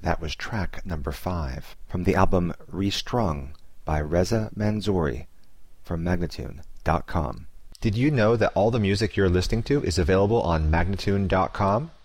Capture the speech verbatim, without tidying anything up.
That was track number five from the album Restrung by Reza Manzouri from Magnatune dot com. Did you know that all the music you're listening to is available on Magnatune dot com?